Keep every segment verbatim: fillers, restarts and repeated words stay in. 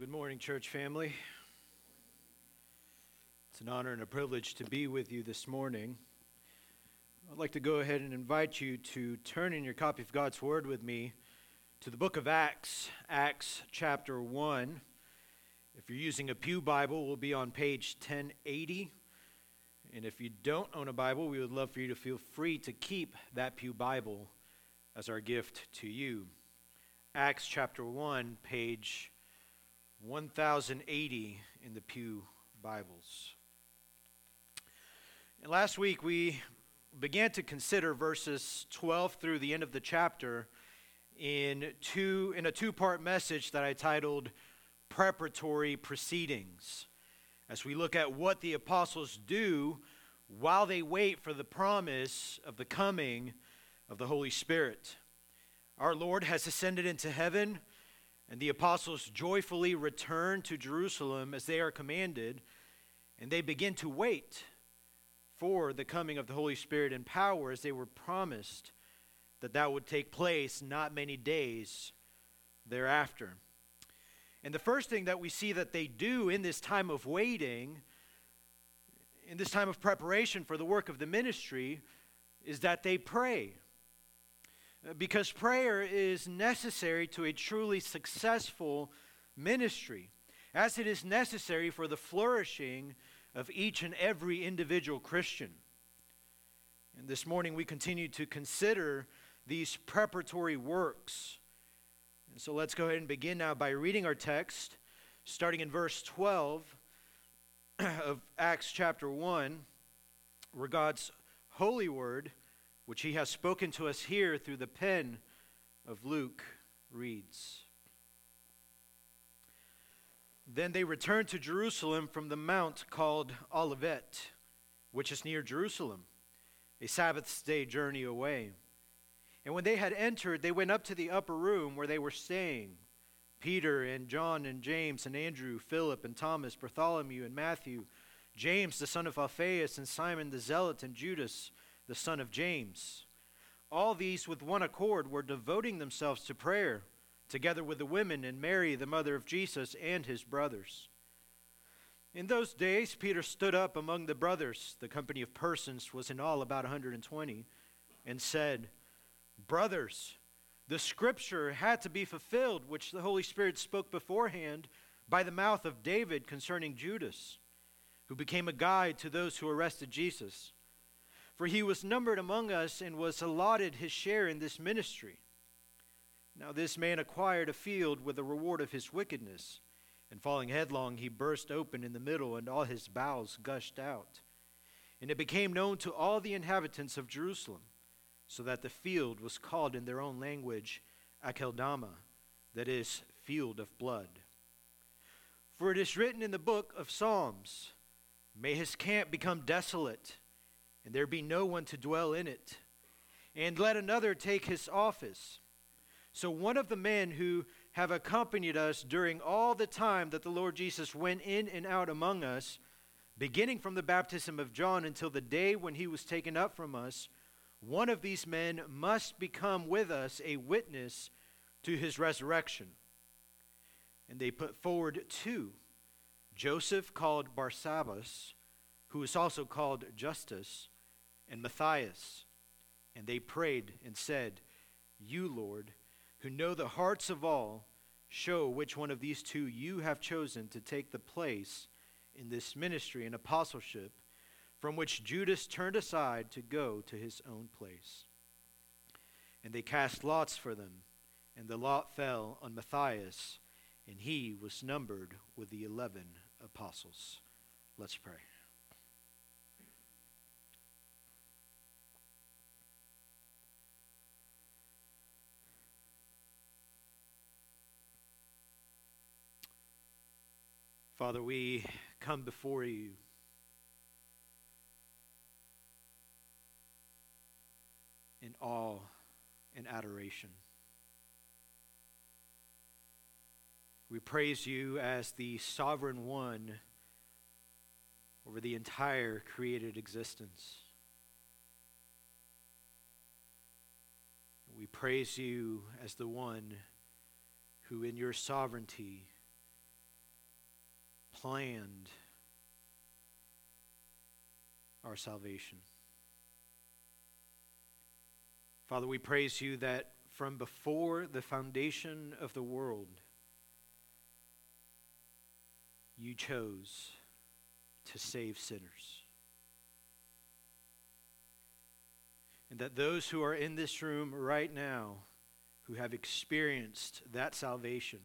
Good morning, church family. It's an honor and a privilege to be with you this morning. I'd like to go ahead and invite you to turn in your copy of God's Word with me to the book of Acts, Acts chapter one. If you're using a Pew Bible, we'll be on page ten eighty. And if you don't own a Bible, we would love for you to feel free to keep that Pew Bible as our gift to you. Acts chapter one, page one thousand eighty in the Pew Bibles. And last week we began to consider verses twelve through the end of the chapter in two in a two-part message that I titled Preparatory Proceedings, as we look at what the apostles do while they wait for the promise of the coming of the Holy Spirit. Our Lord has ascended into heaven, and the apostles joyfully return to Jerusalem as they are commanded, and they begin to wait for the coming of the Holy Spirit in power, as they were promised that that would take place not many days thereafter. And the first thing that we see that they do in this time of waiting, in this time of preparation for the work of the ministry, is that they pray. Because prayer is necessary to a truly successful ministry, as it is necessary for the flourishing of each and every individual Christian. And this morning we continue to consider these preparatory works. And so let's go ahead and begin now by reading our text, starting in verse twelve of Acts chapter one, where God's holy word, which he has spoken to us here through the pen of Luke, reads. Then they returned to Jerusalem from the mount called Olivet, which is near Jerusalem, a Sabbath day journey away. And when they had entered, they went up to the upper room where they were staying, Peter and John and James and Andrew, Philip and Thomas, Bartholomew and Matthew, James the son of Alphaeus and Simon the Zealot and Judas the son of James. All these with one accord were devoting themselves to prayer, together with the women and Mary, the mother of Jesus, and his brothers. In those days, Peter stood up among the brothers, the company of persons was in all about one hundred twenty, and said, "Brothers, the scripture had to be fulfilled, which the Holy Spirit spoke beforehand by the mouth of David concerning Judas, who became a guide to those who arrested Jesus. For he was numbered among us and was allotted his share in this ministry. Now this man acquired a field with the reward of his wickedness, and falling headlong he burst open in the middle, and all his bowels gushed out. And it became known to all the inhabitants of Jerusalem, so that the field was called in their own language Akeldama, that is, field of blood. For it is written in the book of Psalms, may his camp become desolate, and there be no one to dwell in it, and let another take his office. So one of the men who have accompanied us during all the time that the Lord Jesus went in and out among us, beginning from the baptism of John until the day when he was taken up from us, one of these men must become with us a witness to his resurrection." And they put forward two, Joseph called Barsabbas, who is also called Justus, and Matthias. And they prayed and said, "You, Lord, who know the hearts of all, show which one of these two you have chosen to take the place in this ministry and apostleship, from which Judas turned aside to go to his own place." And they cast lots for them, and the lot fell on Matthias, and he was numbered with the eleven apostles. Let's pray. Father, we come before you in awe and adoration. We praise you as the sovereign one over the entire created existence. We praise you as the one who in your sovereignty planned our salvation. Father, we praise you that from before the foundation of the world, you chose to save sinners. And that those who are in this room right now, who have experienced that salvation,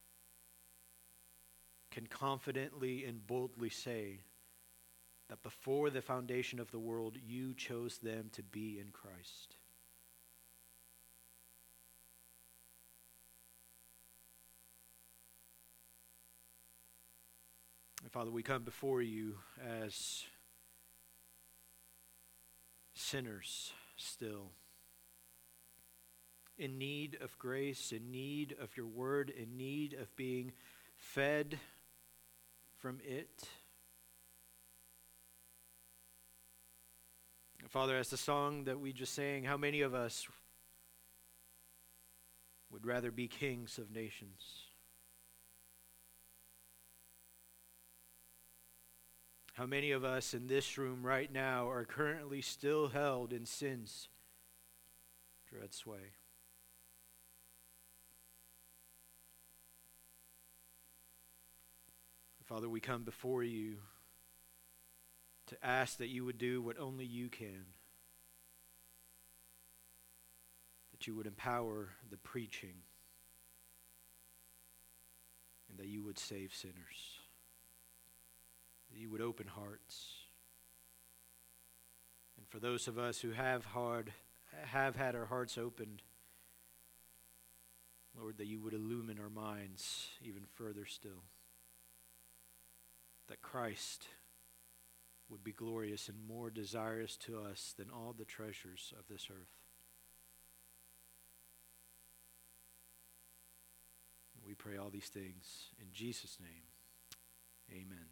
can confidently and boldly say that before the foundation of the world, you chose them to be in Christ. And Father, we come before you as sinners still, in need of grace, in need of your word, in need of being fed from it. Father, as the song that we just sang, how many of us would rather be kings of nations? How many of us in this room right now are currently still held in sin's dread sway? Father, we come before you to ask that you would do what only you can, that you would empower the preaching, and that you would save sinners, that you would open hearts. And for those of us who have hard, have had our hearts opened, Lord, that you would illumine our minds even further still, that Christ would be glorious and more desirous to us than all the treasures of this earth. We pray all these things in Jesus' name. Amen.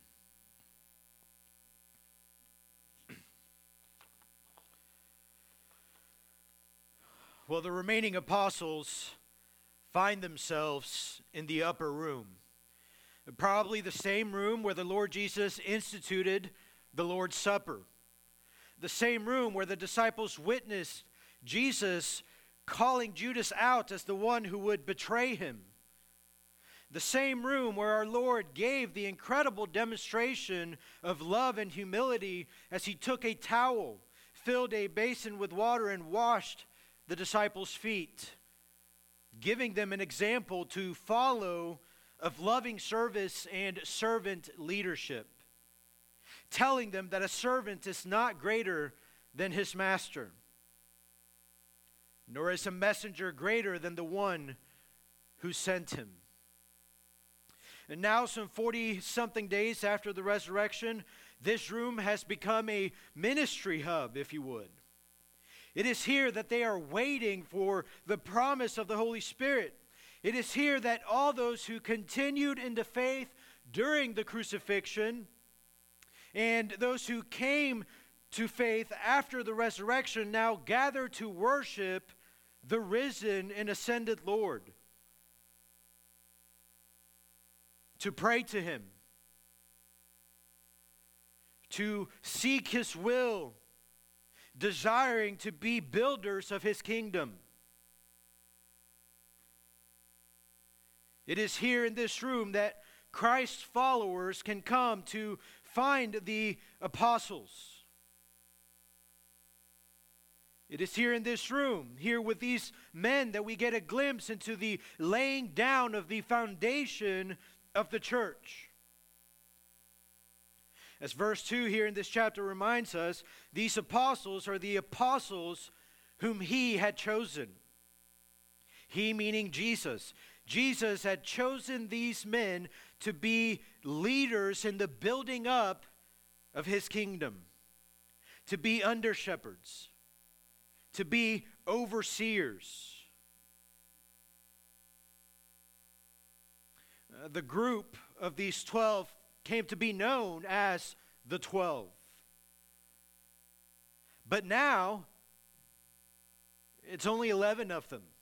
Well, the remaining apostles find themselves in the upper room. Probably the same room where the Lord Jesus instituted the Lord's Supper. The same room where the disciples witnessed Jesus calling Judas out as the one who would betray him. The same room where our Lord gave the incredible demonstration of love and humility as he took a towel, filled a basin with water, and washed the disciples' feet, giving them an example to follow of loving service and servant leadership, telling them that a servant is not greater than his master, nor is a messenger greater than the one who sent him. And now, some forty-something days after the resurrection, this room has become a ministry hub, if you would. It is here that they are waiting for the promise of the Holy Spirit. It is here that all those who continued into faith during the crucifixion and those who came to faith after the resurrection now gather to worship the risen and ascended Lord, to pray to him, to seek his will, desiring to be builders of his kingdom. It is here in this room that Christ's followers can come to find the apostles. It is here in this room, here with these men, that we get a glimpse into the laying down of the foundation of the church. As verse two here in this chapter reminds us, these apostles are the apostles whom he had chosen. He meaning Jesus. Jesus had chosen these men to be leaders in the building up of his kingdom, to be under shepherds, to be overseers. Uh, the group of these twelve came to be known as the twelve. But now, it's only eleven of them.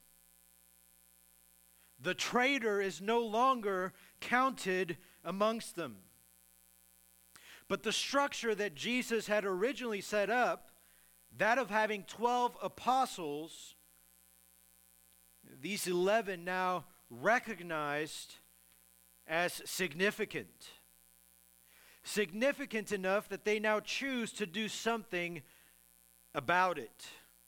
The traitor is no longer counted amongst them. But the structure that Jesus had originally set up, that of having twelve apostles, these eleven now recognized as significant. Significant enough that they now choose to do something about it.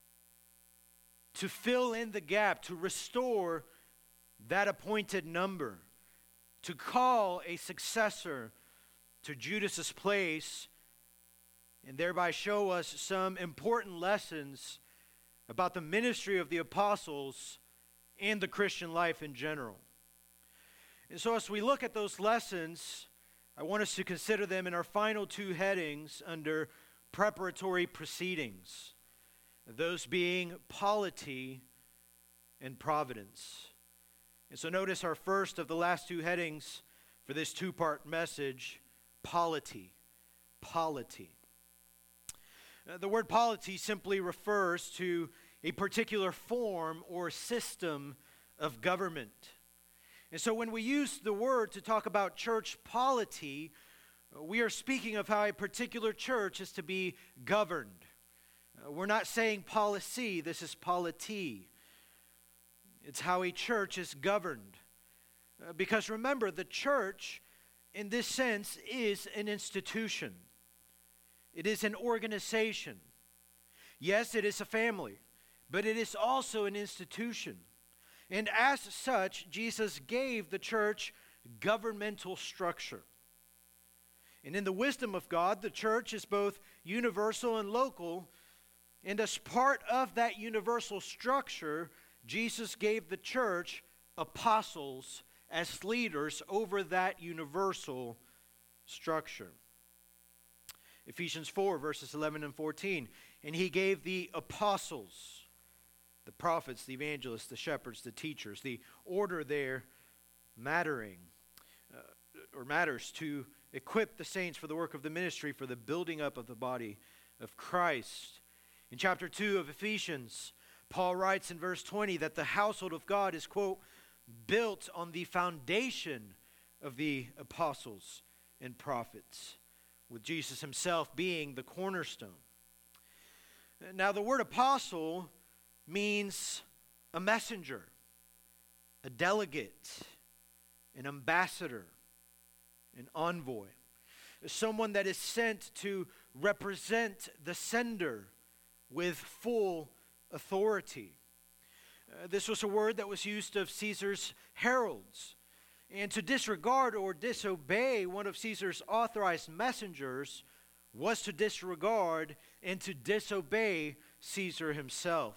To fill in the gap, to restore that appointed number, to call a successor to Judas's place, and thereby show us some important lessons about the ministry of the apostles and the Christian life in general. And so as we look at those lessons, I want us to consider them in our final two headings under preparatory proceedings, those being polity and providence. And so notice our first of the last two headings for this two-part message, polity. Polity. Uh, the word polity simply refers to a particular form or system of government. And so when we use the word to talk about church polity, we are speaking of how a particular church is to be governed. Uh, we're not saying policy, this is polity. It's how a church is governed. Uh, because remember, the church, in this sense, is an institution. It is an organization. Yes, it is a family, but it is also an institution. And as such, Jesus gave the church governmental structure. And in the wisdom of God, the church is both universal and local. And as part of that universal structure, Jesus gave the church apostles as leaders over that universal structure. Ephesians four, verses eleven and fourteen. And he gave the apostles, the prophets, the evangelists, the shepherds, the teachers, the order there mattering, uh, or matters to equip the saints for the work of the ministry, for the building up of the body of Christ. In chapter two of Ephesians, Paul writes in verse twenty that the household of God is, quote, built on the foundation of the apostles and prophets, with Jesus himself being the cornerstone. Now, the word apostle means a messenger, a delegate, an ambassador, an envoy, someone that is sent to represent the sender with full authority. Uh, this was a word that was used of Caesar's heralds. And to disregard or disobey one of Caesar's authorized messengers was to disregard and to disobey Caesar himself.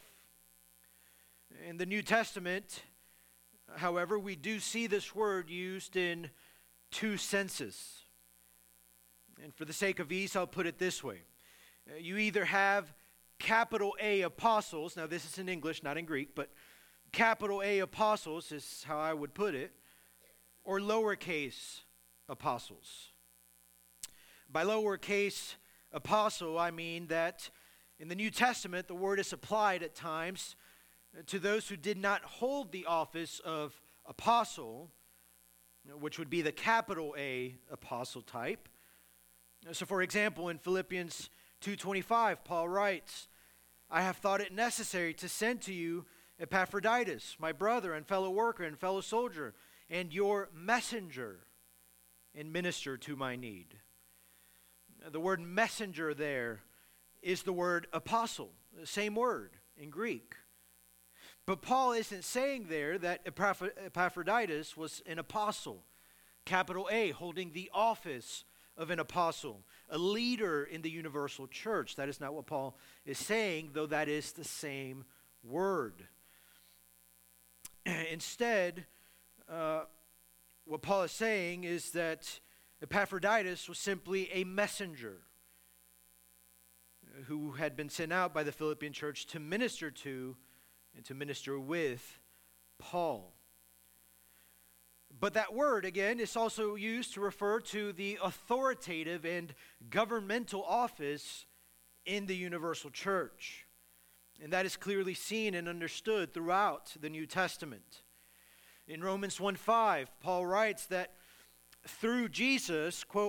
In the New Testament, however, we do see this word used in two senses. And for the sake of ease, I'll put it this way. Uh, you either have capital A apostles, now this is in English, not in Greek, but capital A apostles is how I would put it, or lowercase apostles. By lowercase apostle, I mean that in the New Testament, the word is applied at times to those who did not hold the office of apostle, which would be the capital A apostle type. So for example, in Philippians two twenty-five, Paul writes, I have thought it necessary to send to you Epaphroditus, my brother and fellow worker and fellow soldier, and your messenger and minister to my need. The word messenger there is the word apostle, the same word in Greek. But Paul isn't saying there that Epaphroditus was an apostle, capital A, holding the office of an apostle, a leader in the universal church. That is not what Paul is saying, though that is the same word. Instead, uh, what Paul is saying is that Epaphroditus was simply a messenger who had been sent out by the Philippian church to minister to and to minister with Paul. But that word, again, is also used to refer to the authoritative and governmental office in the universal church. And that is clearly seen and understood throughout the New Testament. In Romans one five, Paul writes that through Jesus, quote,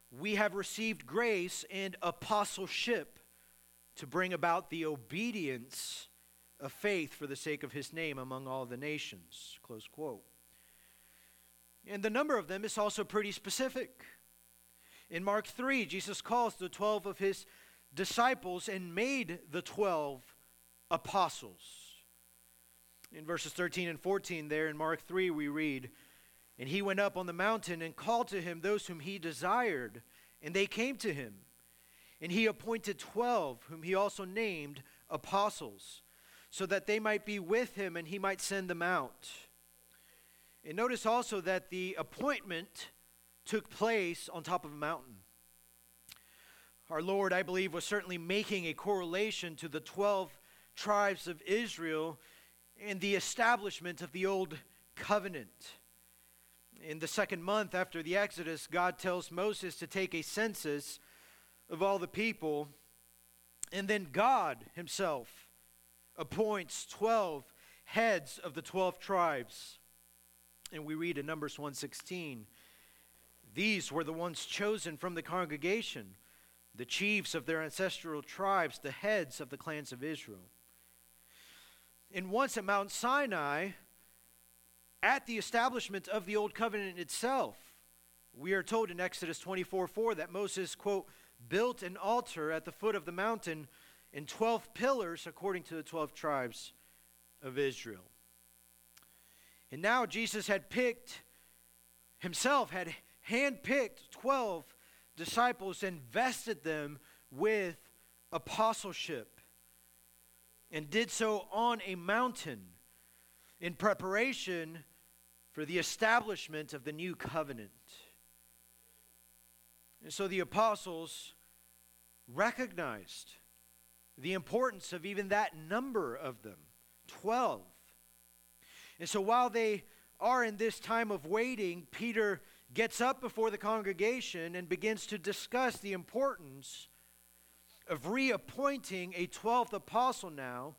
we have received grace and apostleship to bring about the obedience of faith for the sake of his name among all the nations. Close quote. And the number of them is also pretty specific. In Mark three, Jesus calls the twelve of his disciples and made the twelve apostles. In verses thirteen and fourteen there in Mark three we read, "And he went up on the mountain and called to him those whom he desired, and they came to him. And he appointed twelve, whom he also named apostles, so that they might be with him and he might send them out." And notice also that the appointment took place on top of a mountain. Our Lord, I believe, was certainly making a correlation to the twelve tribes of Israel and the establishment of the old covenant. In the second month after the Exodus, God tells Moses to take a census of all the people, and then God himself appoints twelve heads of the twelve tribes. And we read in Numbers one sixteen, "These were the ones chosen from the congregation, the chiefs of their ancestral tribes, the heads of the clans of Israel." And once at Mount Sinai, at the establishment of the Old Covenant itself, we are told in Exodus twenty-four four that Moses, quote, "built an altar at the foot of the mountain and twelve pillars according to the twelve tribes of Israel." And now Jesus had picked, himself had handpicked twelve disciples and vested them with apostleship, and did so on a mountain in preparation for the establishment of the new covenant. And so the apostles recognized the importance of even that number of them, twelve. And so while they are in this time of waiting, Peter gets up before the congregation and begins to discuss the importance of reappointing a twelfth apostle now,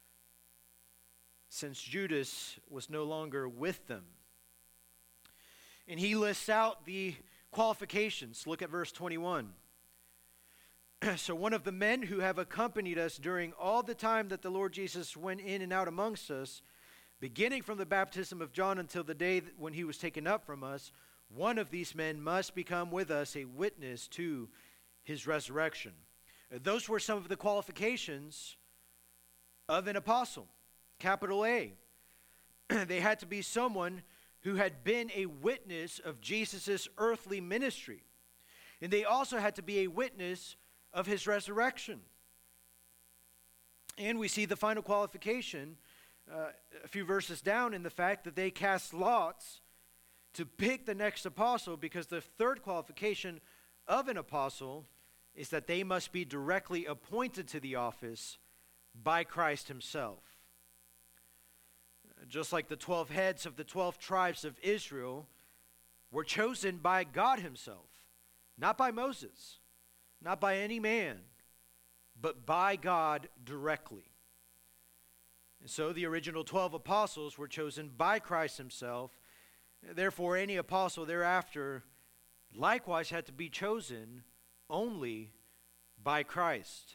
since Judas was no longer with them. And he lists out the qualifications. Look at verse twenty-one. "So one of the men who have accompanied us during all the time that the Lord Jesus went in and out amongst us, beginning from the baptism of John until the day when he was taken up from us, one of these men must become with us a witness to his resurrection." Those were some of the qualifications of an apostle. Capital A. They had to be someone who had been a witness of Jesus' earthly ministry. And they also had to be a witness of his resurrection. And we see the final qualification uh, a few verses down in the fact that they cast lots to pick the next apostle, because the third qualification of an apostle is that they must be directly appointed to the office by Christ himself. Just like the twelve heads of the twelve tribes of Israel were chosen by God himself, not by Moses, not by any man, but by God directly. And so the original twelve apostles were chosen by Christ himself. Therefore, any apostle thereafter likewise had to be chosen only by Christ.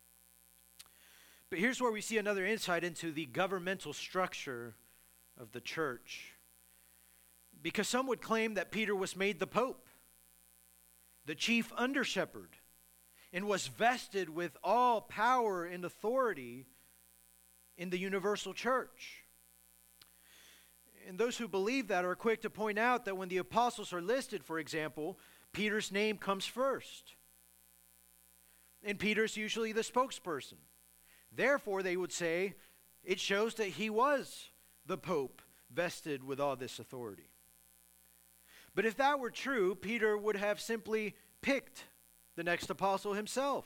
But here's where we see another insight into the governmental structure of the church. Because some would claim that Peter was made the pope, the chief under-shepherd, and was vested with all power and authority in the universal church. And those who believe that are quick to point out that when the apostles are listed, for example, Peter's name comes first. And Peter's usually the spokesperson. Therefore, they would say, it shows that he was the pope vested with all this authority. But if that were true, Peter would have simply picked the next apostle himself.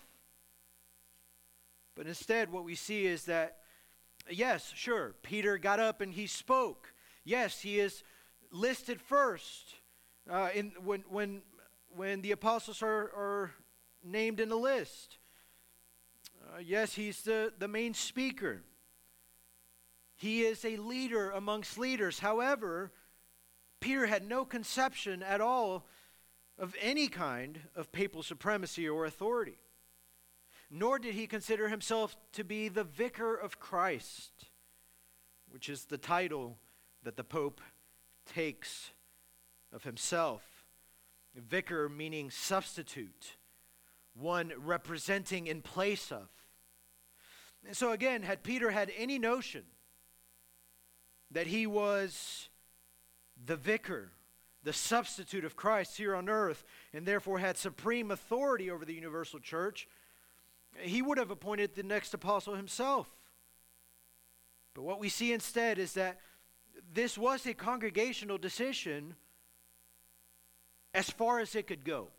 But instead, what we see is that, yes, sure, Peter got up and he spoke. Yes, he is listed first uh, in, when, when, when the apostles are, are named in the list. Uh, yes, he's the, the main speaker. He is a leader amongst leaders. However, Peter had no conception at all of any kind of papal supremacy or authority. Nor did he consider himself to be the vicar of Christ, which is the title that the Pope takes of himself. Vicar meaning substitute, one representing in place of. And so again, had Peter had any notion that he was the vicar, the substitute of Christ here on earth, and therefore had supreme authority over the universal church, he would have appointed the next apostle himself. But what we see instead is that this was a congregational decision as far as it could go.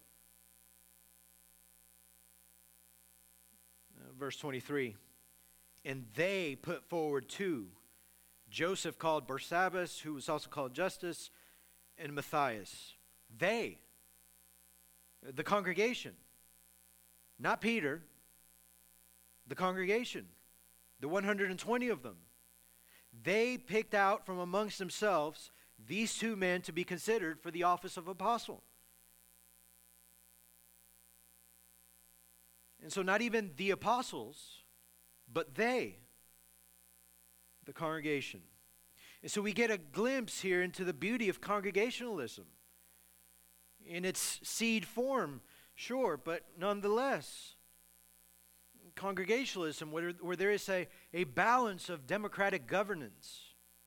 Uh, verse twenty-three, and they put forward two, Joseph called Barsabbas, who was also called Justus, and Matthias. They, the congregation, not Peter, the congregation, the one hundred twenty of them, they picked out from amongst themselves these two men to be considered for the office of apostle. And so not even the apostles, but they, the congregation. And so we get a glimpse here into the beauty of congregationalism in its seed form, sure, but nonetheless. Congregationalism, where, where there is a, a balance of democratic governance.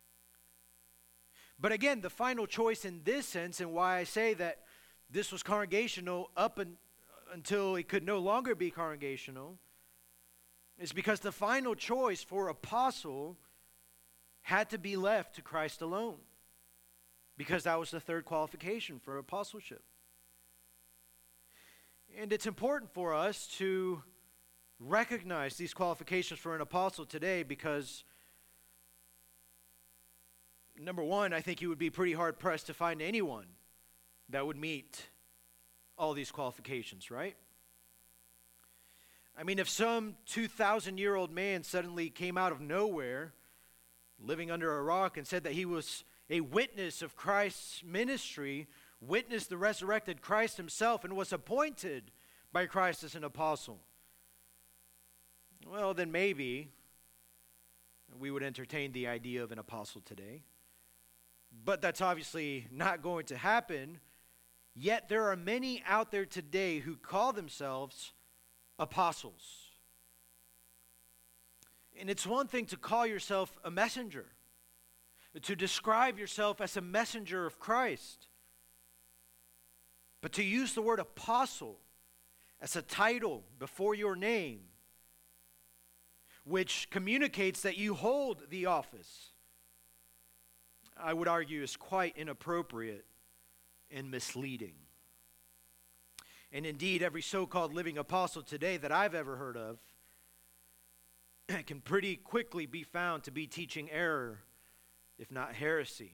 But again, the final choice in this sense, and why I say that this was congregational up and, until it could no longer be congregational, is because the final choice for apostle had to be left to Christ alone, because that was the third qualification for apostleship. And it's important for us to recognize these qualifications for an apostle today because, number one, I think you would be pretty hard-pressed to find anyone that would meet all these qualifications, right? I mean, if some two thousand year old man suddenly came out of nowhere, living under a rock, and said that he was a witness of Christ's ministry, witnessed the resurrected Christ himself, and was appointed by Christ as an apostle, well, then maybe we would entertain the idea of an apostle today. But that's obviously not going to happen. Yet there are many out there today who call themselves apostles. And it's one thing to call yourself a messenger, to describe yourself as a messenger of Christ. But to use the word apostle as a title before your name, which communicates that you hold the office, I would argue is quite inappropriate and misleading. And indeed, every so-called living apostle today that I've ever heard of can pretty quickly be found to be teaching error, if not heresy.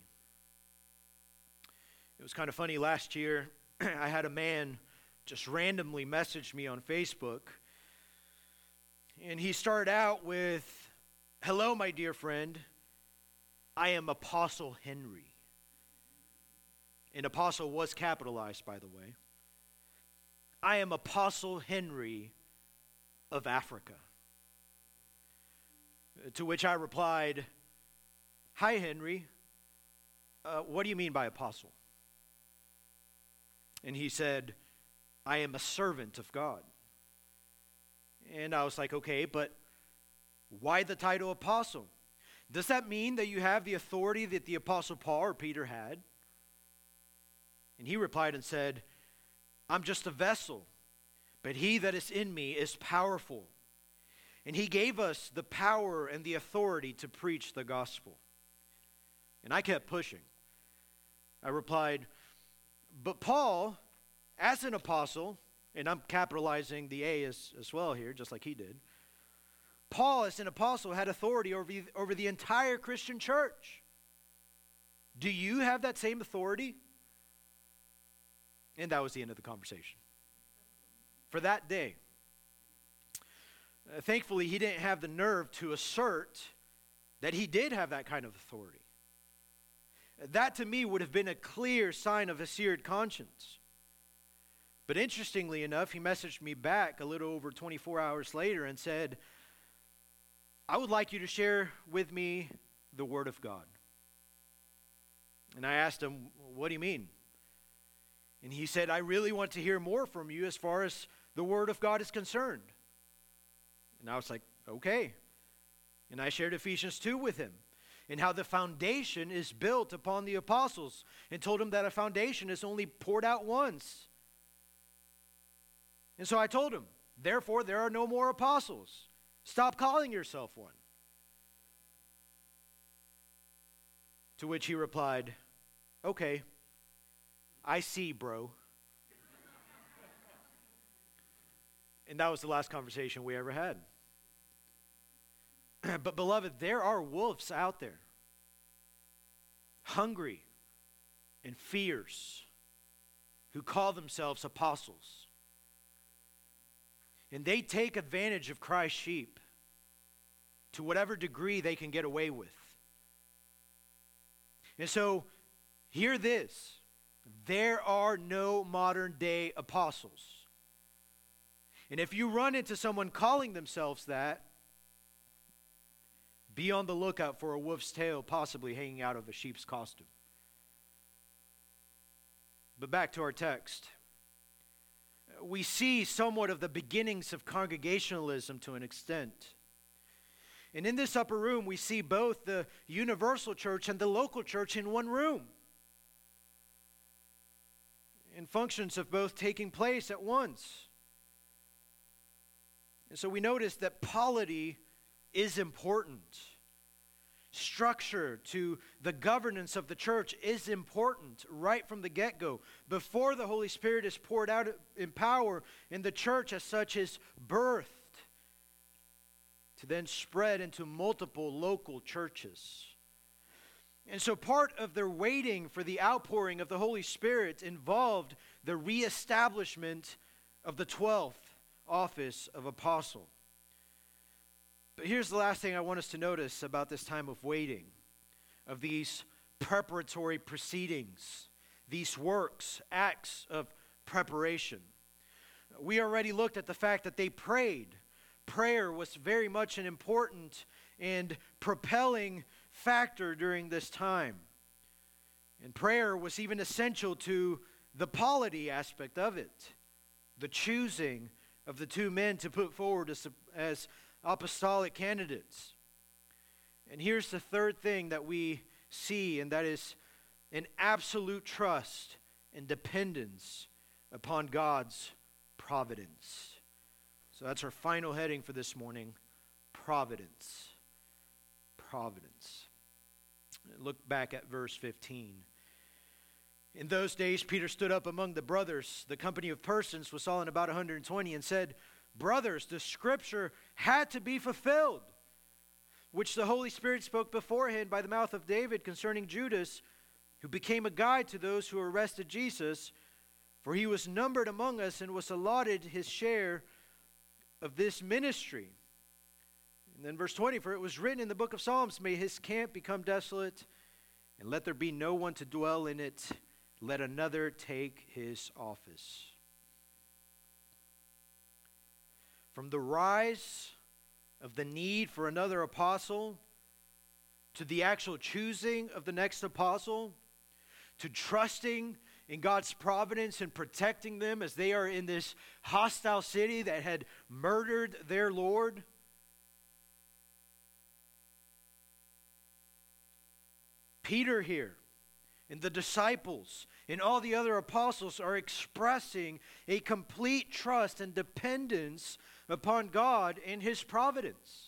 It was kind of funny last year, I had a man just randomly message me on Facebook. And he started out with, "Hello, my dear friend. I am Apostle Henry." And apostle was capitalized, by the way. "I am Apostle Henry of Africa." To which I replied, "Hi, Henry. Uh, what do you mean by apostle?" And he said, "I am a servant of God." And I was like, okay, but why the title apostle? Does that mean that you have the authority that the Apostle Paul or Peter had? And he replied and said, "I'm just a vessel, but he that is in me is powerful. And he gave us the power and the authority to preach the gospel." And I kept pushing. I replied, "But Paul, as an apostle," and I'm capitalizing the A as, as well here, just like he did. "Paul, as an apostle, had authority over the, over the entire Christian church. Do you have that same authority?" And that was the end of the conversation for that day. Uh, thankfully, he didn't have the nerve to assert that he did have that kind of authority. That, to me, would have been a clear sign of a seared conscience. But interestingly enough, he messaged me back a little over twenty-four hours later and said, I would like you to share with me the Word of God. And I asked him, what do you mean? And he said, I really want to hear more from you as far as the Word of God is concerned. And I was like, okay. And I shared Ephesians two with him and how the foundation is built upon the apostles, and told him that a foundation is only poured out once. And so I told him, therefore there are no more apostles. Stop calling yourself one. To which he replied, okay, I see, bro. And that was the last conversation we ever had. But beloved, there are wolves out there, hungry and fierce, who call themselves apostles. And they take advantage of Christ's sheep to whatever degree they can get away with. And so, hear this. There are no modern day apostles. And if you run into someone calling themselves that, be on the lookout for a wolf's tail possibly hanging out of a sheep's costume. But back to our text. We see somewhat of the beginnings of congregationalism to an extent. And in this upper room, we see both the universal church and the local church in one room. And functions of both taking place at once. And so we notice that polity is important. Structure to the governance of the church is important right from the get-go, before the Holy Spirit is poured out in power and the church as such is birthed to then spread into multiple local churches. And so part of their waiting for the outpouring of the Holy Spirit involved the reestablishment of the twelfth office of apostle. But here's the last thing I want us to notice about this time of waiting, of these preparatory proceedings, these works, acts of preparation. We already looked at the fact that they prayed. Prayer was very much an important and propelling factor during this time. And prayer was even essential to the polity aspect of it, the choosing of the two men to put forward as, as apostolic candidates. And here's the third thing that we see, and that is an absolute trust and dependence upon God's providence. So that's our final heading for this morning, providence. Providence. Look back at verse fifteen. In those days, Peter stood up among the brothers. The company of persons was all in about one hundred twenty, and said, brothers, the scripture had to be fulfilled, which the Holy Spirit spoke beforehand by the mouth of David concerning Judas, who became a guide to those who arrested Jesus, for he was numbered among us and was allotted his share of this ministry. And then verse twenty, for it was written in the book of Psalms, may his camp become desolate, and let there be no one to dwell in it. Let another take his office. From the rise of the need for another apostle, to the actual choosing of the next apostle, to trusting in God's providence and protecting them as they are in this hostile city that had murdered their Lord. Peter here and the disciples and all the other apostles are expressing a complete trust and dependence upon God and his providence.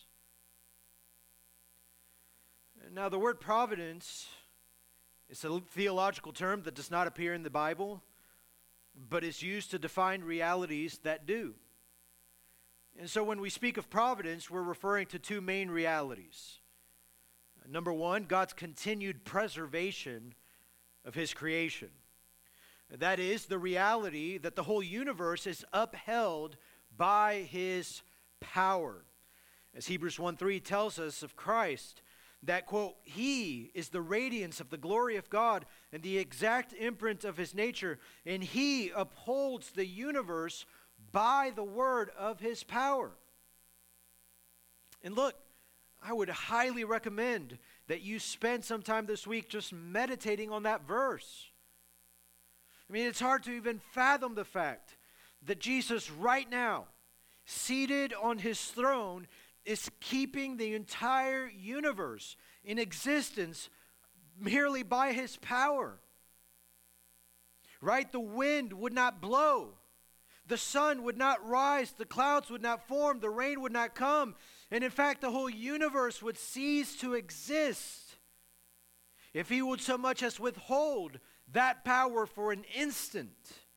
Now, the word providence is a theological term that does not appear in the Bible, but is used to define realities that do. And so when we speak of providence, we're referring to two main realities. Number one, God's continued preservation of his creation. That is the reality that the whole universe is upheld by his power. As Hebrews one three tells us of Christ, that, quote, he is the radiance of the glory of God and the exact imprint of his nature, and he upholds the universe by the word of his power. And look, I would highly recommend that you spend some time this week just meditating on that verse. I mean, it's hard to even fathom the fact that Jesus right now, seated on his throne, is keeping the entire universe in existence merely by his power. Right? The wind would not blow. The sun would not rise. The clouds would not form. The rain would not come. And in fact, the whole universe would cease to exist if he would so much as withhold that power for an instant.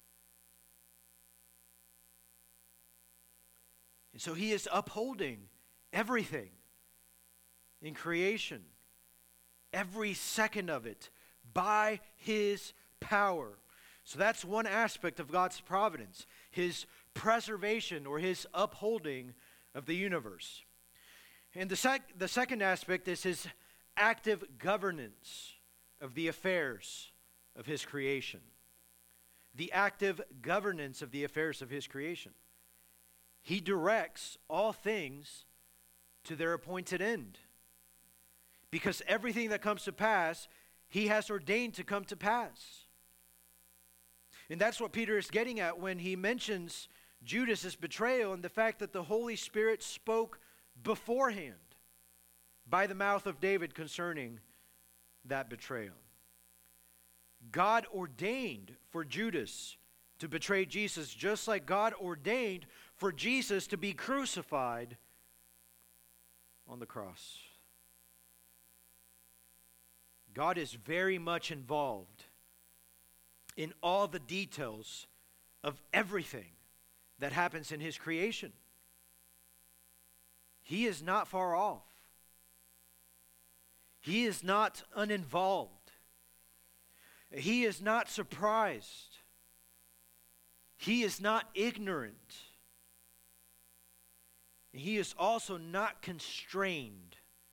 And so he is upholding everything in creation, every second of it, by his power. So that's one aspect of God's providence, his preservation or his upholding of the universe. And the, sec- the second aspect is his active governance of the affairs of his creation. The active governance of the affairs of his creation. He directs all things to their appointed end. Because everything that comes to pass, he has ordained to come to pass. And that's what Peter is getting at when he mentions Judas' betrayal and the fact that the Holy Spirit spoke beforehand by the mouth of David concerning that betrayal. God ordained for Judas to betray Jesus, just like God ordained for Jesus to be crucified on the cross. God is very much involved in all the details of everything that happens in his creation. He is not far off. He is not uninvolved. He is not surprised. He is not ignorant. He is also not constrained.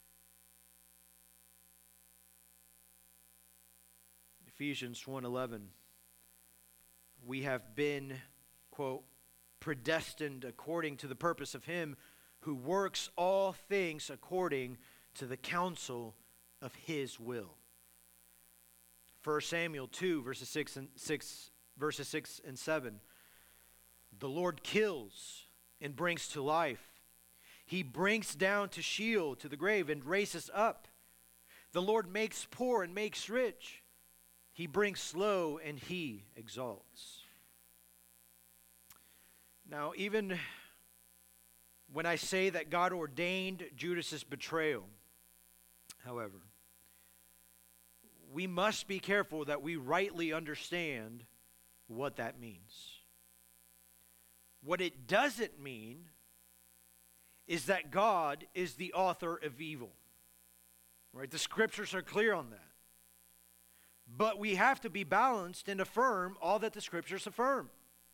Ephesians one eleven, we have been, quote, predestined according to the purpose of him who works all things according to the counsel of his will. First Samuel two, verses six and six, verses six and seven. The Lord kills and brings to life. He brings down to Sheol, to the grave, and raises up. The Lord makes poor and makes rich. He brings low and he exalts. Now, even when I say that God ordained Judas' betrayal, however, we must be careful that we rightly understand what that means. What it doesn't mean is that God is the author of evil. Right? The scriptures are clear on that. But we have to be balanced and affirm all that the scriptures affirm.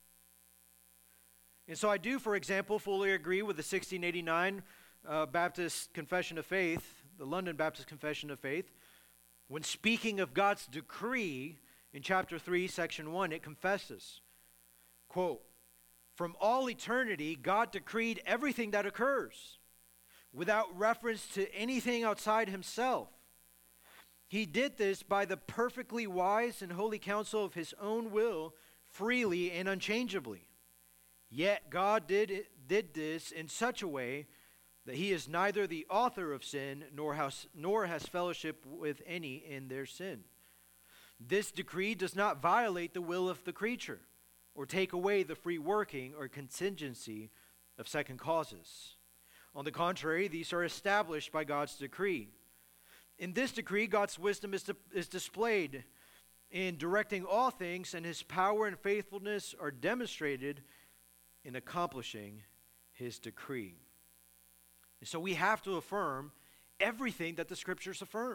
And so I do, for example, fully agree with the sixteen eighty-nine uh, Baptist Confession of Faith, the London Baptist Confession of Faith. When speaking of God's decree in chapter three, section one, it confesses, quote, "From all eternity, God decreed everything that occurs without reference to anything outside himself. He did this by the perfectly wise and holy counsel of his own will, freely and unchangeably. Yet God did, it, did this in such a way that he is neither the author of sin nor has, nor has fellowship with any in their sin. This decree does not violate the will of the creature or take away the free working or contingency of second causes. On the contrary, these are established by God's decree. In this decree, God's wisdom is, di- is displayed in directing all things, and his power and faithfulness are demonstrated in accomplishing his decree." And so we have to affirm everything that the scriptures affirm.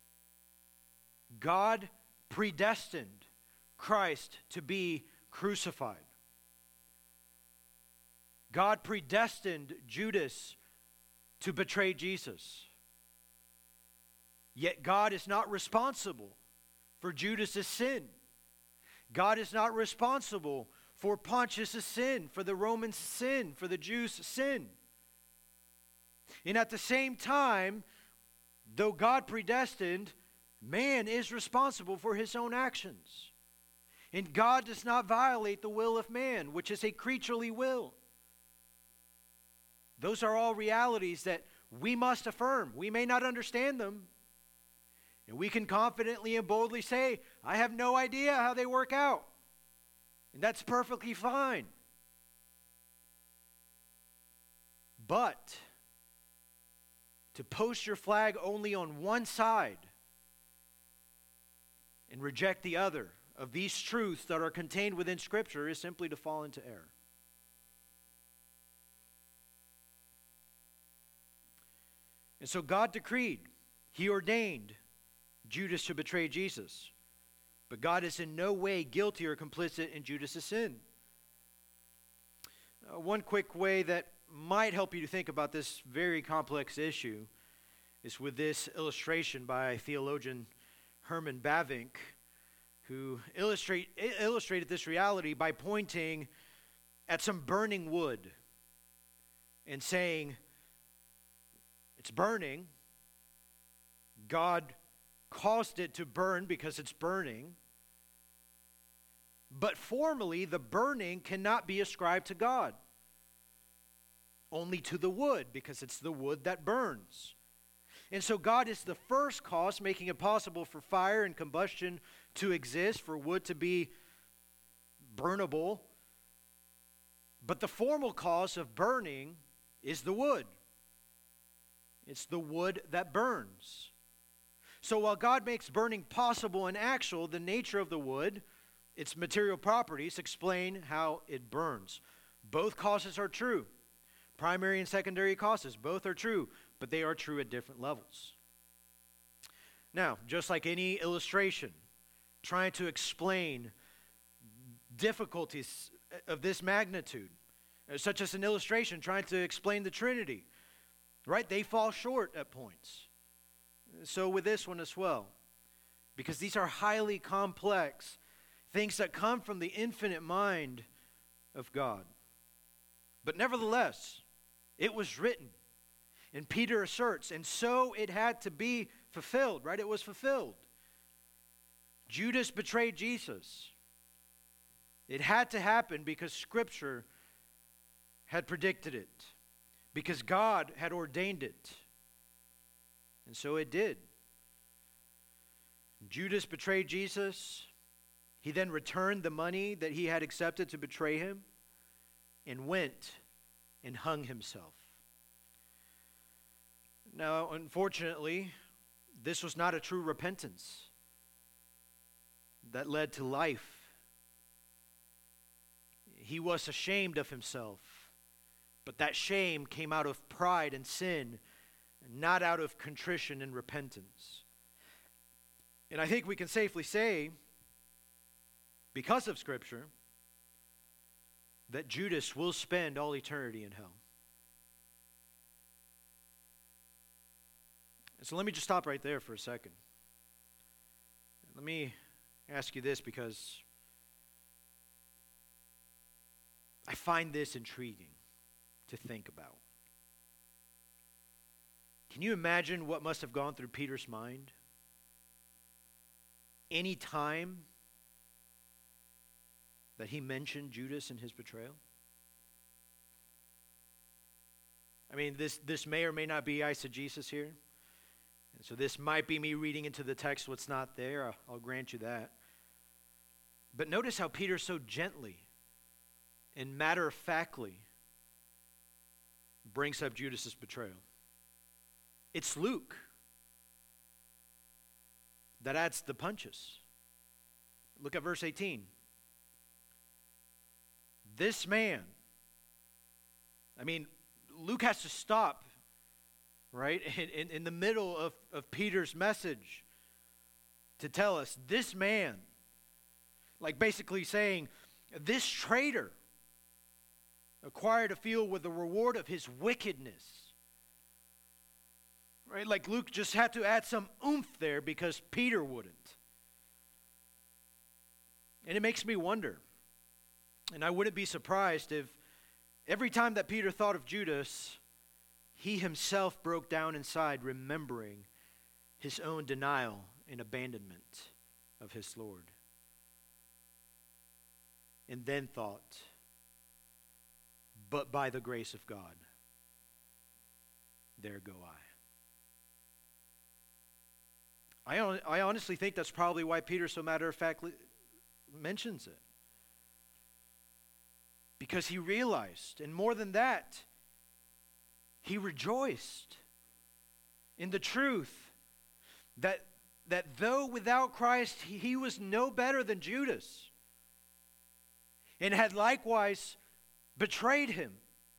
God predestined Christ to be crucified. God predestined Judas to betray Jesus. Yet God is not responsible for Judas's sin. God is not responsible for Pontius' sin, for the Romans' sin, for the Jews' sin. And at the same time, though God predestined, man is responsible for his own actions. And God does not violate the will of man, which is a creaturely will. Those are all realities that we must affirm. We may not understand them. And we can confidently and boldly say, I have no idea how they work out. And that's perfectly fine. But to post your flag only on one side and reject the other of these truths that are contained within Scripture is simply to fall into error. And so God decreed, He ordained Judas to betray Jesus. But God is in no way guilty or complicit in Judas' sin. Uh, one quick way that might help you to think about this very complex issue is with this illustration by theologian Herman Bavinck, who illustrate, illustrated this reality by pointing at some burning wood and saying, it's burning. God caused it to burn because it's burning. But formally, the burning cannot be ascribed to God. Only to the wood, because it's the wood that burns. And so God is the first cause, making it possible for fire and combustion to exist, for wood to be burnable. But the formal cause of burning is the wood. It's the wood that burns. So while God makes burning possible and actual, the nature of the wood, its material properties, explain how it burns. Both causes are true. Primary and secondary causes, both are true, but they are true at different levels. Now, just like any illustration, trying to explain difficulties of this magnitude, such as an illustration trying to explain the Trinity, right? They fall short at points. So with this one as well, because these are highly complex things that come from the infinite mind of God. But nevertheless, it was written, and Peter asserts, and so it had to be fulfilled, right? It was fulfilled. Judas betrayed Jesus. It had to happen because Scripture had predicted it, because God had ordained it. And so it did. Judas betrayed Jesus. He then returned the money that he had accepted to betray him and went and hung himself. Now, unfortunately, this was not a true repentance that led to life. He was ashamed of himself, but that shame came out of pride and sin, not out of contrition and repentance. And I think we can safely say, because of Scripture, that Judas will spend all eternity in hell. And so let me just stop right there for a second. Let me ask you this, because I find this intriguing to think about. Can you imagine what must have gone through Peter's mind any time that he mentioned Judas and his betrayal? I mean, this, this may or may not be eisegesis here. And so this might be me reading into the text what's not there. I'll, I'll grant you that. But notice how Peter so gently and matter-of-factly brings up Judas's betrayal. It's Luke that adds the punches. Look at verse eighteen. This man, I mean, Luke has to stop, right, in, in, in the middle of, of Peter's message to tell us this man, like basically saying, this traitor acquired a field with the reward of his wickedness. Right? Like Luke just had to add some oomph there because Peter wouldn't. And it makes me wonder, and I wouldn't be surprised if every time that Peter thought of Judas, he himself broke down inside, remembering his own denial and abandonment of his Lord. And then thought, but by the grace of God, there go I. I, on, I honestly think that's probably why Peter so matter-of-factly mentions it. Because he realized, and more than that, he rejoiced in the truth that, that though without Christ he, he was no better than Judas, and had likewise betrayed him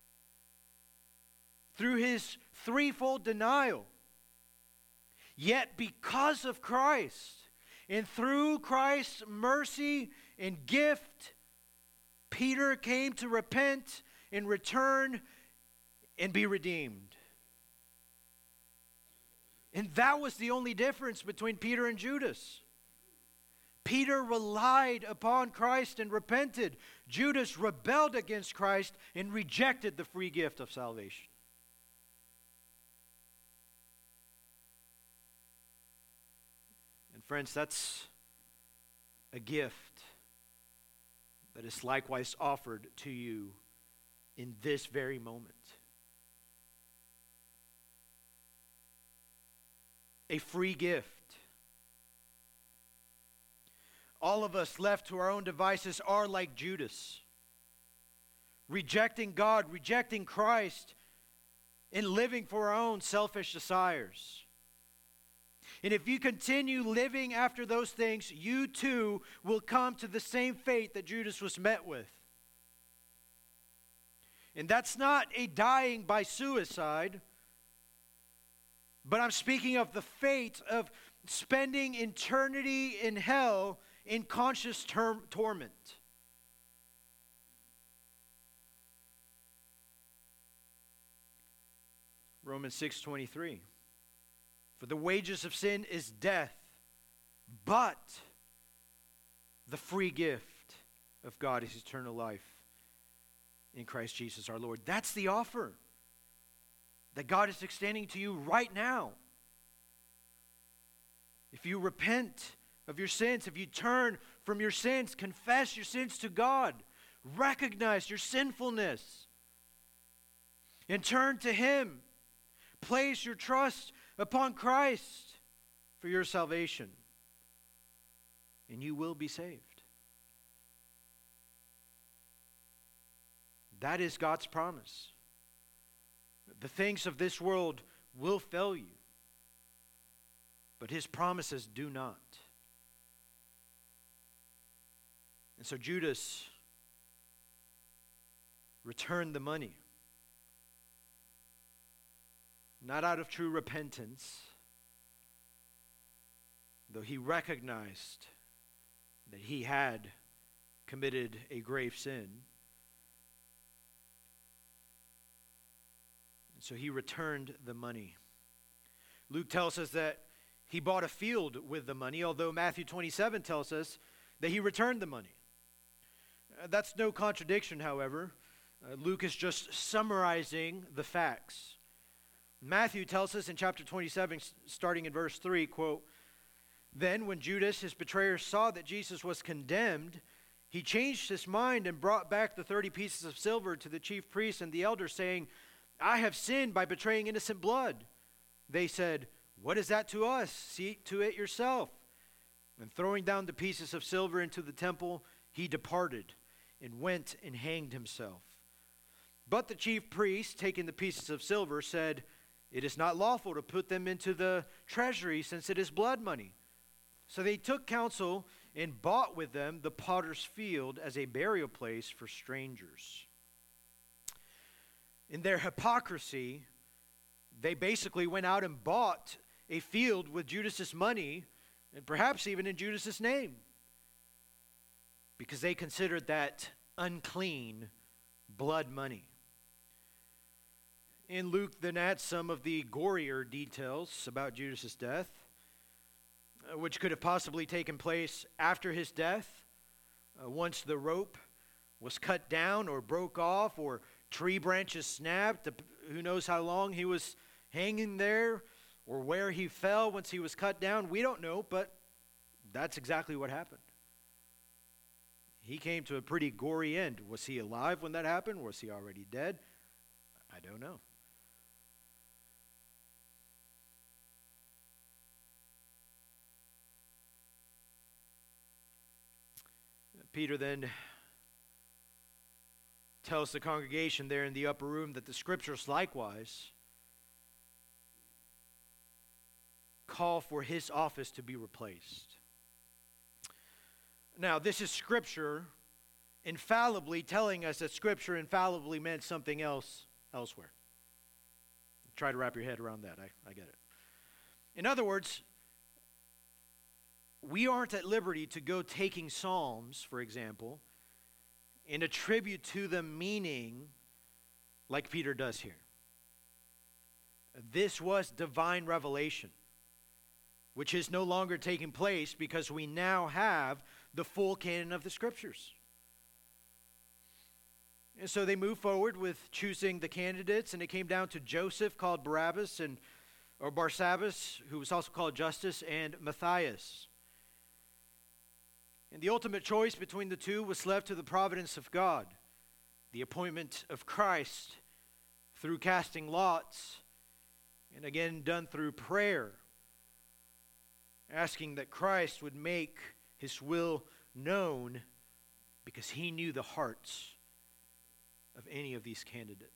through his threefold denial. Yet because of Christ, and through Christ's mercy and gift, Peter came to repent and return and be redeemed. And that was the only difference between Peter and Judas. Peter relied upon Christ and repented. Judas rebelled against Christ and rejected the free gift of salvation. And friends, that's a gift that is likewise offered to you in this very moment. A free gift. All of us left to our own devices are like Judas, rejecting God, rejecting Christ, and living for our own selfish desires. And if you continue living after those things, you too will come to the same fate that Judas was met with. And that's not a dying by suicide, but I'm speaking of the fate of spending eternity in hell in conscious term, torment. Romans six twenty-three. For the wages of sin is death, but the free gift of God is eternal life in Christ Jesus our Lord. That's the offer that God is extending to you right now. If you repent of your sins, if you turn from your sins, confess your sins to God, recognize your sinfulness, and turn to Him, place your trust upon Christ for your salvation, and you will be saved. That is God's promise. The things of this world will fail you, but His promises do not. And so Judas returned the money, not out of true repentance, though he recognized that he had committed a grave sin. And so he returned the money. Luke tells us that he bought a field with the money, although Matthew twenty-seven tells us that he returned the money. Uh, that's no contradiction, however. Uh, Luke is just summarizing the facts. Matthew tells us in chapter twenty-seven, starting in verse three, quote, "Then when Judas, his betrayer, saw that Jesus was condemned, he changed his mind and brought back the thirty pieces of silver to the chief priests and the elders, saying, 'I have sinned by betraying innocent blood.' They said, 'What is that to us? See to it yourself.' And throwing down the pieces of silver into the temple, he departed and went and hanged himself. But the chief priests, taking the pieces of silver, said, 'It is not lawful to put them into the treasury, since it is blood money.' So they took counsel and bought with them the potter's field as a burial place for strangers." In their hypocrisy, they basically went out and bought a field with Judas's money, and perhaps even in Judas's name, because they considered that unclean blood money. And Luke then adds some of the gorier details about Judas' death, uh, which could have possibly taken place after his death, uh, once the rope was cut down or broke off or tree branches snapped. Who knows how long he was hanging there or where he fell once he was cut down. We don't know, but that's exactly what happened. He came to a pretty gory end. Was he alive when that happened? Was he already dead? I don't know. Peter then tells the congregation there in the upper room that the scriptures likewise call for his office to be replaced. Now, this is Scripture infallibly telling us that Scripture infallibly meant something else elsewhere. Try to wrap your head around that. I, I get it. In other words, we aren't at liberty to go taking Psalms, for example, and attribute to them meaning like Peter does here. This was divine revelation, which is no longer taking place because we now have the full canon of the Scriptures. And so they moved forward with choosing the candidates, and it came down to Joseph, called Barabbas, and or Barsabbas, who was also called Justus, and Matthias. And the ultimate choice between the two was left to the providence of God, the appointment of Christ through casting lots, and again done through prayer, asking that Christ would make his will known because he knew the hearts of any of these candidates.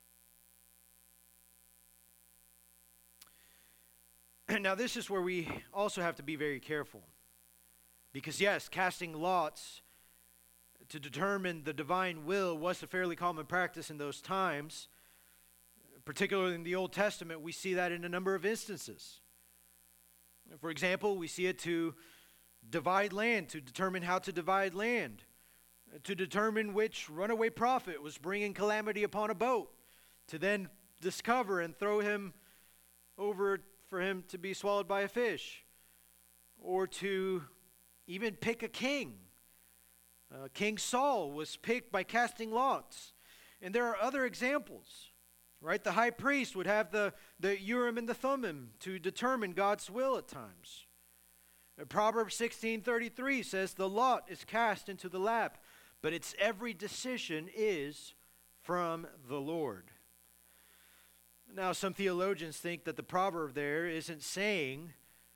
Now, this is where we also have to be very careful. Because, yes, casting lots to determine the divine will was a fairly common practice in those times. Particularly in the Old Testament, we see that in a number of instances. For example, we see it to divide land, to determine how to divide land, to determine which runaway prophet was bringing calamity upon a boat, to then discover and throw him over for him to be swallowed by a fish, or to even pick a king. Uh, King Saul was picked by casting lots. And there are other examples, right? The high priest would have the, the Urim and the Thummim to determine God's will at times. Proverbs sixteen thirty-three says, "The lot is cast into the lap, but its every decision is from the Lord." Now, some theologians think that the proverb there isn't saying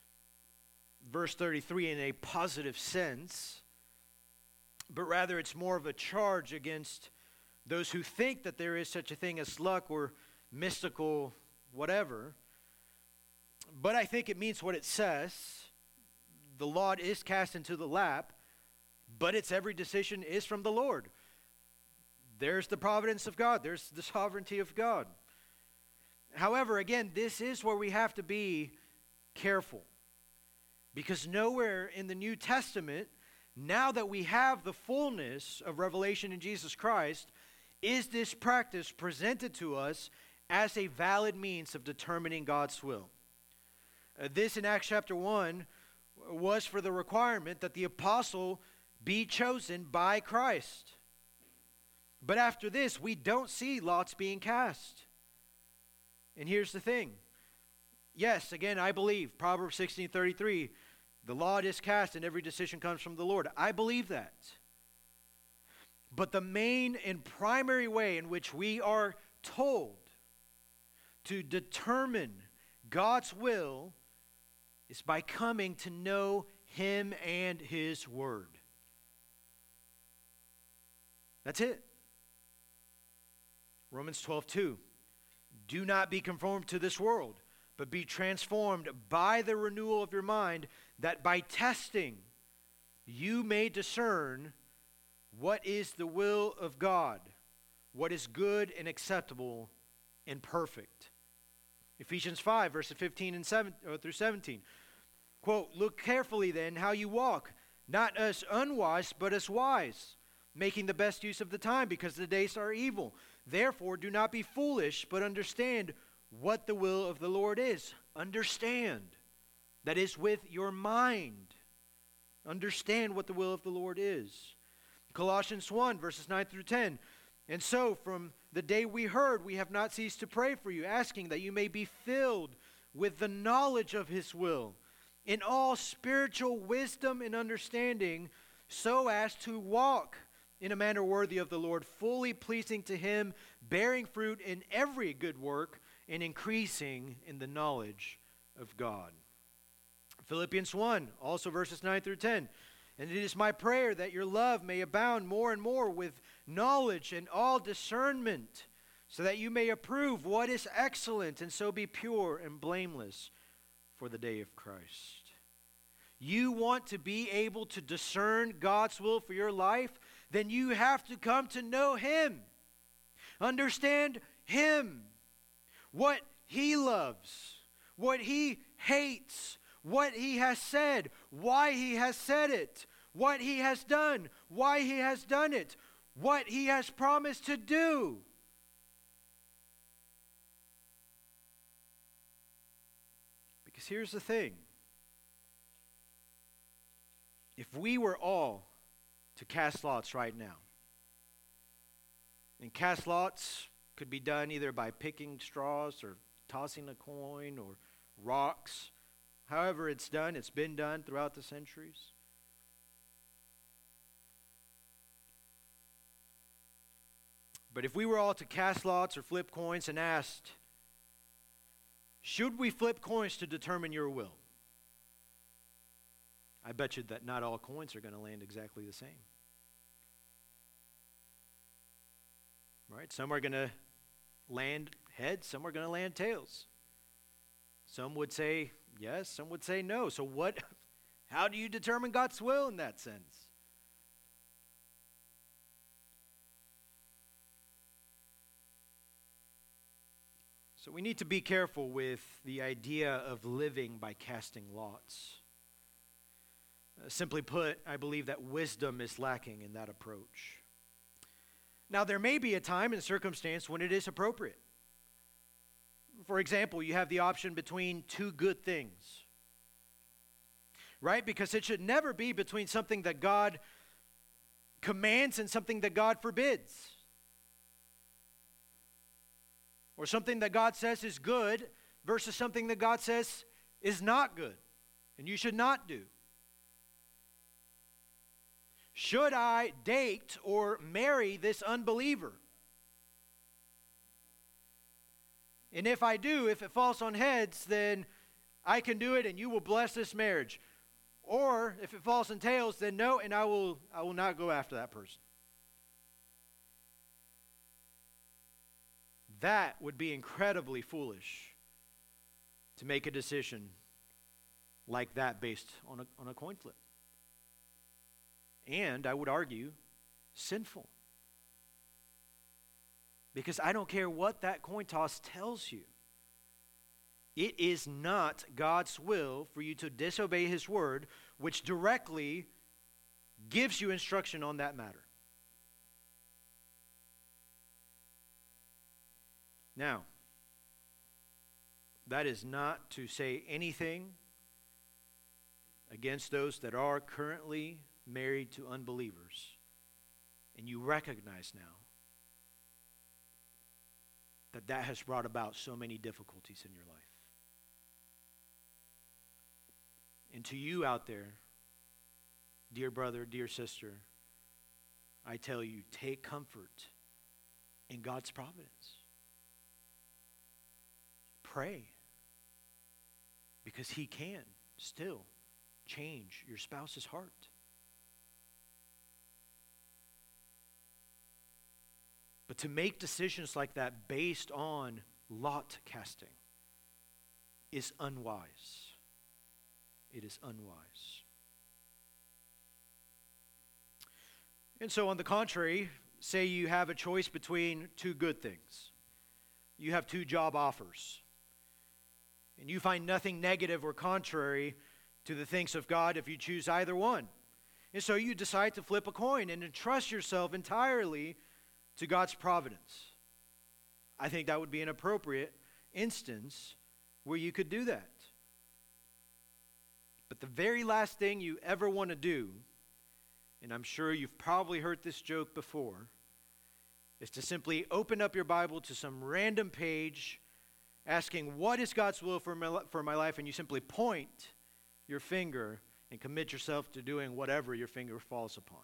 verse thirty-three in a positive sense, but rather it's more of a charge against those who think that there is such a thing as luck or mystical whatever. But I think it means what it says. The lot is cast into the lap, but its every decision is from the Lord. There's the providence of God. There's the sovereignty of God. However, again, this is where we have to be careful. Because nowhere in the New Testament, now that we have the fullness of revelation in Jesus Christ, is this practice presented to us as a valid means of determining God's will. Uh, this in Acts chapter one was for the requirement that the apostle be chosen by Christ. But after this, we don't see lots being cast. And here's the thing. Yes, again, I believe Proverbs sixteen thirty-three, the lot is cast and every decision comes from the Lord. I believe that. But the main and primary way in which we are told to determine God's will is by coming to know Him and His Word. That's it. Romans twelve two. Do not be conformed to this world, but be transformed by the renewal of your mind, that by testing you may discern what is the will of God, what is good and acceptable and perfect. Ephesians five, verses fifteen and seven, or through seventeen. Quote, "Look carefully then how you walk, not as unwise, but as wise, making the best use of the time because the days are evil. Therefore, do not be foolish, but understand what the will of the Lord is. Understand. That is with your mind. Understand what the will of the Lord is. Colossians one, verses nine through ten. And so, from the day we heard, we have not ceased to pray for you, asking that you may be filled with the knowledge of His will, in all spiritual wisdom and understanding, so as to walk in a manner worthy of the Lord, fully pleasing to Him, bearing fruit in every good work, and increasing in the knowledge of God. Philippians one, also verses nine through ten. And it is my prayer that your love may abound more and more with knowledge and all discernment, so that you may approve what is excellent, and so be pure and blameless for the day of Christ. You want to be able to discern God's will for your life? Then you have to come to know Him. Understand Him. What He loves. What He hates. What He has said. Why He has said it. What He has done. Why He has done it. What He has promised to do. Because here's the thing. If we were all to cast lots right now, and cast lots could be done either by picking straws or tossing a coin or rocks, however it's done, it's been done throughout the centuries. But if we were all to cast lots or flip coins and asked, should we flip coins to determine your will? I bet you that not all coins are going to land exactly the same. Right? Some are going to land heads, some are going to land tails. Some would say yes, some would say no. So what, how do you determine God's will in that sense? So we need to be careful with the idea of living by casting lots. Uh, simply put, I believe that wisdom is lacking in that approach. Now, there may be a time and circumstance when it is appropriate. For example, you have the option between two good things, right? Because it should never be between something that God commands and something that God forbids, or something that God says is good versus something that God says is not good and you should not do. Should I date or marry this unbeliever? And if I do, if it falls on heads, then I can do it and you will bless this marriage. Or if it falls on tails, then no, and I will I will not go after that person. That would be incredibly foolish to make a decision like that based on a, on a coin flip. And I would argue, sinful. Because I don't care what that coin toss tells you. It is not God's will for you to disobey His word, which directly gives you instruction on that matter. Now, that is not to say anything against those that are currently married to unbelievers, and you recognize now that that has brought about so many difficulties in your life. And to you out there, dear brother, dear sister, I tell you, take comfort in God's providence. Pray, because He can still change your spouse's heart. But to make decisions like that based on lot casting is unwise. It is unwise. And so on the contrary, say you have a choice between two good things. You have two job offers. And you find nothing negative or contrary to the things of God if you choose either one. And so you decide to flip a coin and entrust yourself entirely to God's providence. I think that would be an appropriate instance where you could do that. But the very last thing you ever want to do, and I'm sure you've probably heard this joke before, is to simply open up your Bible to some random page asking, what is God's will for my, for my life? And you simply point your finger and commit yourself to doing whatever your finger falls upon.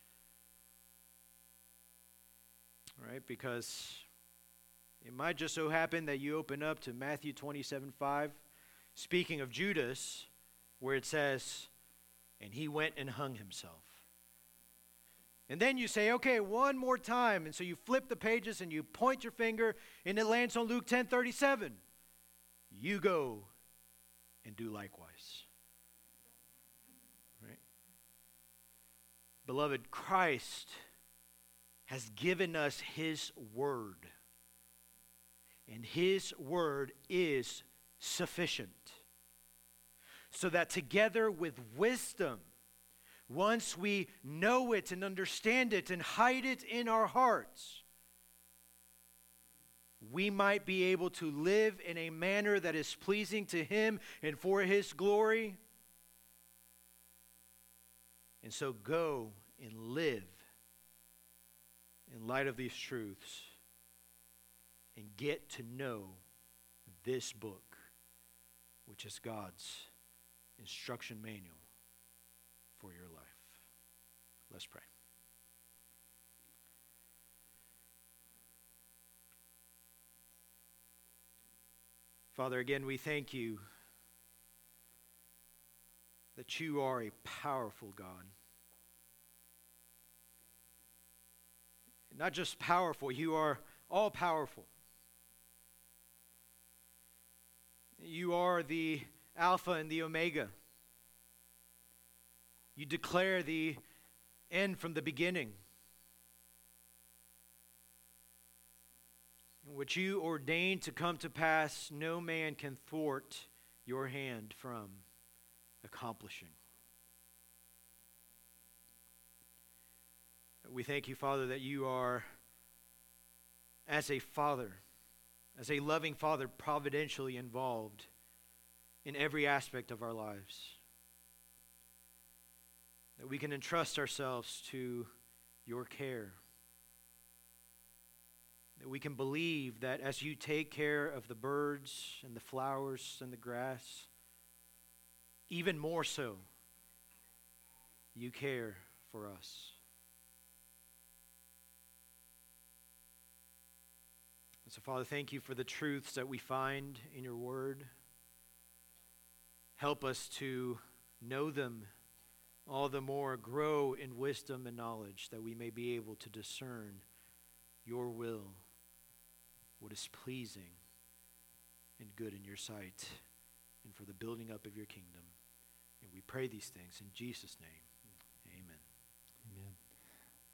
All right, because it might just so happen that you open up to Matthew twenty-seven five, speaking of Judas, where it says, and he went and hung himself. And then you say, okay, one more time. And so you flip the pages and you point your finger and it lands on Luke ten thirty-seven. You go and do likewise. Right? Beloved, Christ has given us his word. And his word is sufficient. So that together with wisdom, once we know it and understand it and hide it in our hearts, we might be able to live in a manner that is pleasing to him and for his glory. And so go and live in light of these truths and get to know this book, which is God's instruction manual for your life. Let's pray. Father, again, we thank you that you are a powerful God. Not just powerful, you are all powerful. You are the Alpha and the Omega. You declare the end from the beginning. In which you ordained to come to pass, no man can thwart your hand from accomplishing. We thank you, Father, that you are, as a father, as a loving father, providentially involved in every aspect of our lives. That we can entrust ourselves to your care. That we can believe that as you take care of the birds and the flowers and the grass, even more so, you care for us. And so, Father, thank you for the truths that we find in your word. Help us to know them all the more, grow in wisdom and knowledge, that we may be able to discern your will, what is pleasing and good in your sight, and for the building up of your kingdom. And we pray these things in Jesus' name.